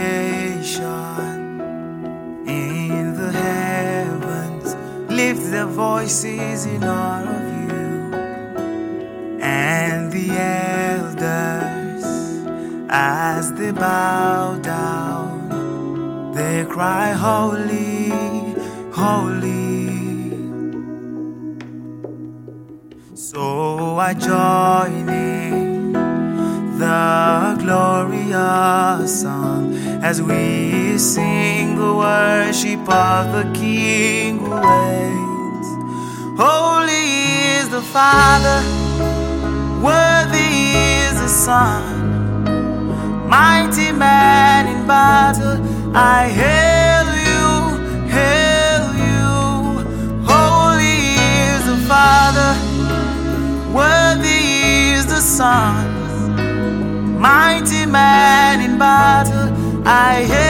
in the heavens lift their voices in honor of you, and the elders, as they bow down, they cry, holy, holy. So I join in the glorious song as we sing the worship of the King who reigns. Holy is the Father, worthy is the Son, mighty man in battle, I hail you, hail you. Holy is the Father, worthy is the Son, mighty man in battle, I hail